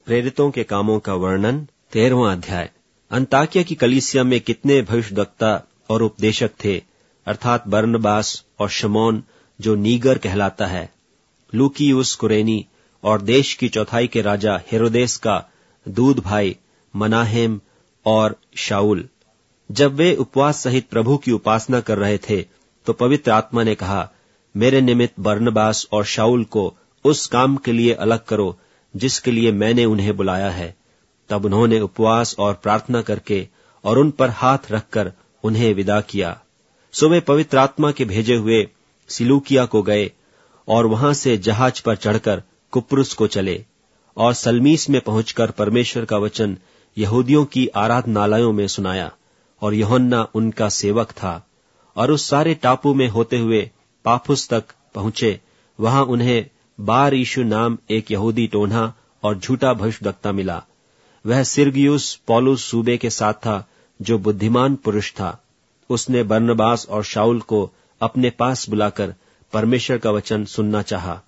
प्रेरितों के कामों का वर्णन 13वां अध्याय। अंताकिया की कलीसिया में कितने भविष्यद्वक्ता और उपदेशक थे, अर्थात बरनबास और शमौन जो नीगर कहलाता है, लूकियुस कुरेनी और देश की चौथाई के राजा हेरोदेस का दूध भाई मनाहेम और शाऊल। जब वे उपवास सहित प्रभु की उपासना कर रहे थे तो पवित्र आत्मा ने कहा, मेरे निमित्त बरनबास और शाऊल को उस काम के लिए अलग करो जिसके लिए मैंने उन्हें बुलाया है। तब उन्होंने उपवास और प्रार्थना करके और उन पर हाथ रखकर उन्हें विदा किया। सो वे पवित्र आत्मा के भेजे हुए सिलूकिया को गए और वहां से जहाज पर चढ़कर कुप्रुस को चले और सलमीस में पहुंचकर परमेश्वर का वचन यहूदियों की आराधनालयों में सुनाया। और यूहन्ना उनका सेवक था। और उस सारे टापू में होते हुए पाफुस तक पहुंचे। वहां उन्हें बार यीशु नाम एक यहूदी टोन्हा और झूठा भविष्यद्वक्ता मिला। वह सिरगियुस पौलुस सूबे के साथ था, जो बुद्धिमान पुरुष था। उसने बरनबास और शाऊल को अपने पास बुलाकर परमेश्वर का वचन सुनना चाहा,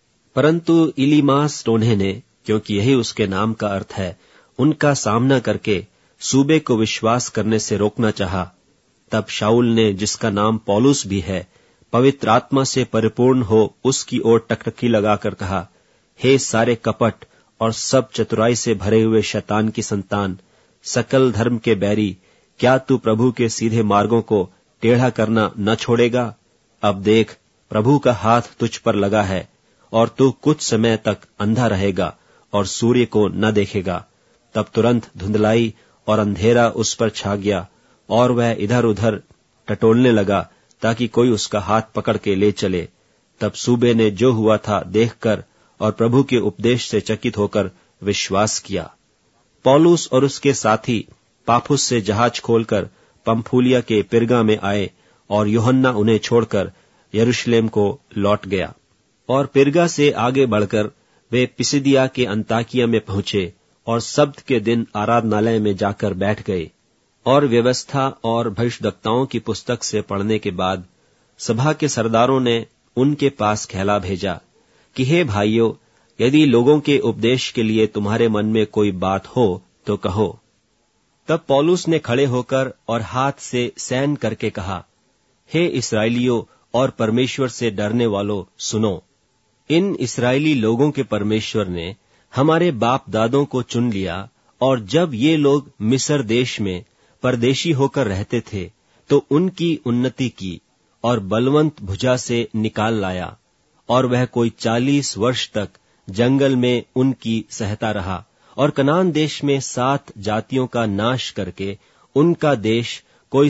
परंतु इलीमास टोन्हे ने, क्योंकि यही उसके नाम का अर्थ है, उनका सामना करके सूबे को विश्वास करने से रोकना चाहा। तब शाऊल ने, जिसका नाम पौलुस भी है, पवित्र आत्मा से परिपूर्ण हो उसकी ओर टकटकी लगाकर कहा, हे सारे कपट और सब चतुराई से भरे हुए शैतान की संतान, सकल धर्म के बैरी, क्या तू प्रभु के सीधे मार्गों को टेढ़ा करना न छोड़ेगा? अब देख, प्रभु का हाथ तुझ पर लगा है और तू कुछ समय तक अंधा रहेगा और सूर्य को न देखेगा। तब तुरंत धुंधलाई और अंधेरा उस पर छा गया और वह इधर उधर टटोलने लगा ताकि कोई उसका हाथ पकड़ के ले चले। तब सूबे ने जो हुआ था देखकर और प्रभु के उपदेश से चकित होकर विश्वास किया। पौलुस और उसके साथी पाफुस से जहाज खोलकर पंफूलिया के पिरगा में आए और यूहन्ना उन्हें छोड़कर यरूशलेम को लौट गया। और पिरगा से आगे बढ़कर वे पिसिदिया के अंताकिया में पहुंचे और सब्त के दिन आराधनालय में जाकर बैठ गए। और व्यवस्था और भविष्यद्वक्ताओं की पुस्तक से पढ़ने के बाद सभा के सरदारों ने उनके पास कहला भेजा कि हे भाइयों, यदि लोगों के उपदेश के लिए तुम्हारे मन में कोई बात हो तो कहो। तब पौलुस ने खड़े होकर और हाथ से सैन करके कहा, हे इस्राएलियों और परमेश्वर से डरने वालों, सुनो। इन इस्राएली लोगों के परमेश्वर ने हमारे बाप दादों को चुन लिया, और जब ये लोग मिस्र देश में परदेशी होकर रहते थे तो उनकी उन्नति की और बलवंत भुजा से निकाल लाया। और वह कोई 40 वर्ष तक जंगल में उनकी सहता रहा और कनान देश में 7 जातियों का नाश करके उनका देश कोई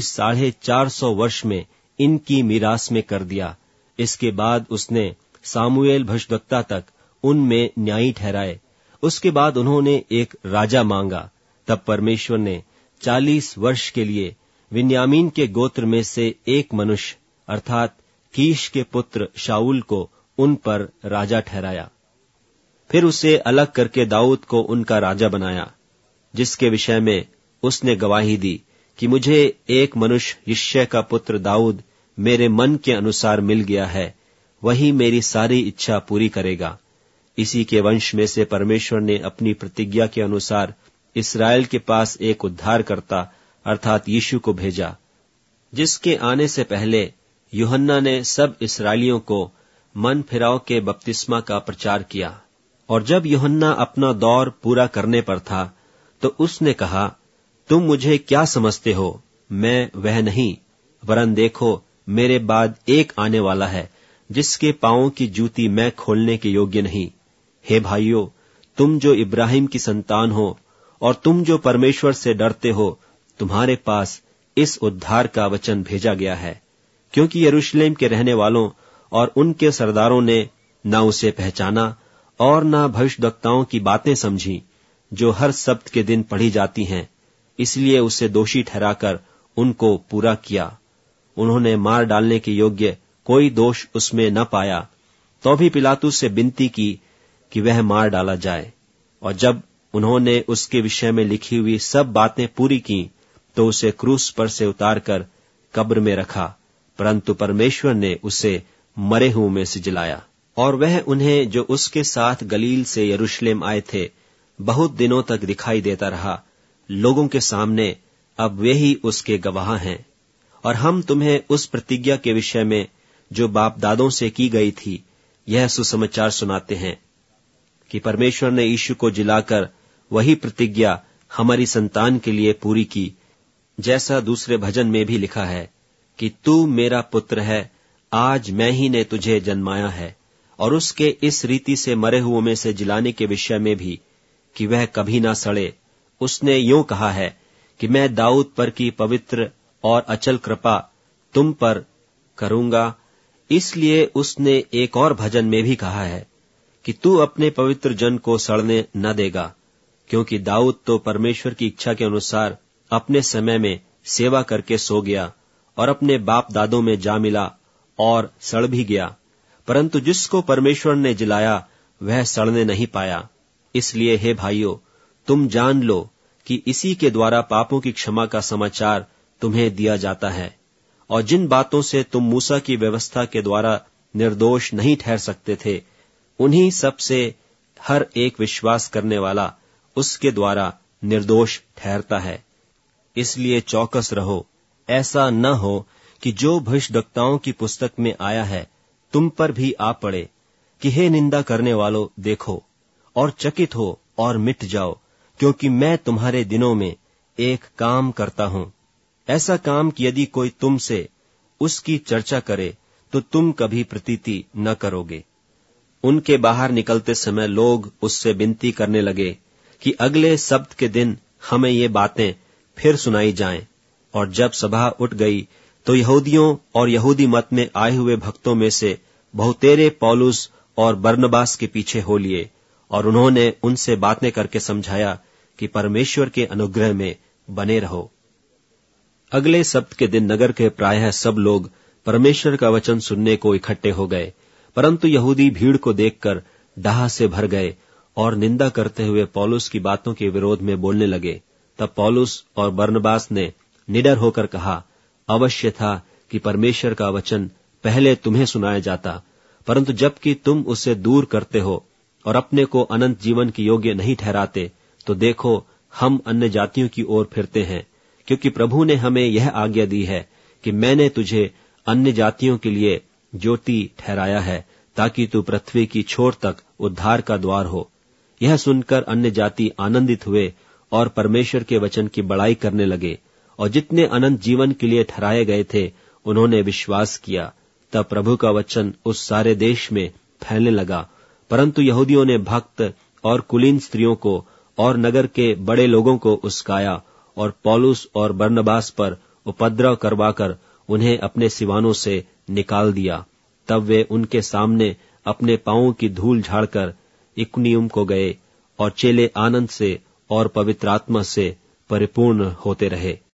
450 वर्ष में इनकी मीरास में कर दिया। इसके बाद उसने सामुएल भविष्यद्वक्ता तक उनमें न्यायी ठहराए। उसके बाद उन्होंने एक राजा मांगा। तब परमेश्वर ने 40 वर्ष के लिए विन्यामीन के गोत्र में से एक मनुष्य अर्थात कीश के पुत्र शाऊल को उन पर राजा ठहराया। फिर उसे अलग करके दाऊद को उनका राजा बनाया, जिसके विषय में उसने गवाही दी कि मुझे एक मनुष्य यिशै का पुत्र दाऊद मेरे मन के अनुसार मिल गया है, वही मेरी सारी इच्छा पूरी करेगा। इसी के वंश में से परमेश्वर ने अपनी प्रतिज्ञा के अनुसार इस्राएल के पास एक उद्धारकर्ता अर्थात यीशु को भेजा, जिसके आने से पहले यूहन्ना ने सब इस्राएलियों को मन फिराव के बपतिस्मा का प्रचार किया। और जब यूहन्ना अपना दौर पूरा करने पर था तो उसने कहा, तुम मुझे क्या समझते हो? मैं वह नहीं, वरन देखो, मेरे बाद एक आने वाला है जिसके पांवों की जूती मैं खोलने के योग्य नहीं। हे भाइयों, तुम जो इब्राहिम की संतान हो और तुम जो परमेश्वर से डरते हो, तुम्हारे पास इस उद्धार का वचन भेजा गया है, क्योंकि यरूशलेम के रहने वालों और उनके सरदारों ने न उसे पहचाना और न भविष्यद्वक्ताओं की बातें समझी जो हर सब्त के दिन पढ़ी जाती हैं। इसलिए उसे दोषी ठहराकर उनको पूरा किया। उन्होंने मार डालने के योग्य कोई दोष उसमें न पाया, तो भी पिलातुस से विनती की कि वह मार डाला जाए। और जब उन्होंने उसके विषय में लिखी हुई सब बातें पूरी की तो उसे क्रूस पर से उतारकर कब्र में रखा, परंतु परमेश्वर ने उसे मरे हुओं में से जिलाया। और वह उन्हें जो उसके साथ गलील से यरूशलेम आए थे बहुत दिनों तक दिखाई देता रहा, लोगों के सामने अब वे ही उसके गवाह हैं। और हम तुम्हें उस प्रतिज्ञा के विषय में जो बाप दादों से की गई थी यह सुसमाचार सुनाते हैं कि परमेश्वर ने यीशु को जिलाकर वही प्रतिज्ञा हमारी संतान के लिए पूरी की, जैसा दूसरे भजन में भी लिखा है कि तू मेरा पुत्र है, आज मैं ही ने तुझे जन्माया है। और उसके इस रीति से मरे हुओं में से जिलाने के विषय में भी कि वह कभी ना सड़े, उसने यूं कहा है कि मैं दाऊद पर की पवित्र और अचल कृपा तुम पर करूंगा। इसलिए उसने एक और भजन में भी कहा है कि तू अपने पवित्र जन को सड़ने न देगा, क्योंकि दाऊद तो परमेश्वर की इच्छा के अनुसार अपने समय में सेवा करके सो गया और अपने बाप दादों में जा मिला और सड़ भी गया, परंतु जिसको परमेश्वर ने जिलाया वह सड़ने नहीं पाया। इसलिए हे भाइयों, तुम जान लो कि इसी के द्वारा पापों की क्षमा का समाचार तुम्हें दिया जाता है। और जिन बातों से तुम मूसा की व्यवस्था के द्वारा निर्दोष नहीं ठहर सकते थे, उन्हीं सब से हर एक विश्वास करने वाला उसके द्वारा निर्दोष ठहरता है। इसलिए चौकस रहो, ऐसा न हो कि जो भविष्यद्वक्ताओं की पुस्तक में आया है तुम पर भी आ पड़े कि हे निंदा करने वालों, देखो और चकित हो और मिट जाओ, क्योंकि मैं तुम्हारे दिनों में एक काम करता हूं, ऐसा काम कि यदि कोई तुमसे उसकी चर्चा करे तो तुम कभी प्रतीति न करोगे। उनके बाहर निकलते समय लोग उससे विनती करने लगे कि अगले सब्त के दिन हमें ये बातें फिर सुनाई जाएं। और जब सभा उठ गई तो यहूदियों और यहूदी मत में आए हुए भक्तों में से बहुतेरे पौलुस और बरनबास के पीछे हो लिए, और उन्होंने उनसे बातें करके समझाया कि परमेश्वर के अनुग्रह में बने रहो। अगले सब्त के दिन नगर के प्रायः सब लोग परमेश्वर का वचन सुनने को इकट्ठे हो गए, परंतु यहूदी भीड़ को देखकर डाह से भर गए और निंदा करते हुए पौलुस की बातों के विरोध में बोलने लगे। तब पौलुस और बरनबास ने निडर होकर कहा, अवश्य था कि परमेश्वर का वचन पहले तुम्हें सुनाया जाता, परंतु जबकि तुम उसे दूर करते हो और अपने को अनंत जीवन के योग्य नहीं ठहराते, तो देखो हम अन्य जातियों की ओर फिरते हैं, क्योंकि प्रभु ने हमें यह आज्ञा दी है कि मैंने तुझे अन्य जातियों के लिए ज्योति ठहराया है, ताकि तू पृथ्वी की छोर तक उद्धार का द्वार हो। यह सुनकर अन्य जाति आनंदित हुए और परमेश्वर के वचन की बड़ाई करने लगे, और जितने अनंत जीवन के लिए ठहराए गए थे उन्होंने विश्वास किया। तब प्रभु का वचन उस सारे देश में फैलने लगा, परंतु यहूदियों ने भक्त और कुलीन स्त्रियों को और नगर के बड़े लोगों को उस्काया और पौलुस और बरनबास पर उपद्रव करवाकर उन्हें अपने सिवानों से निकाल दिया। तब वे उनके सामने अपने पांवों की धूल झाड़कर इकुनियुम को गए, और चेले आनंद से और पवित्र आत्मा से परिपूर्ण होते रहे।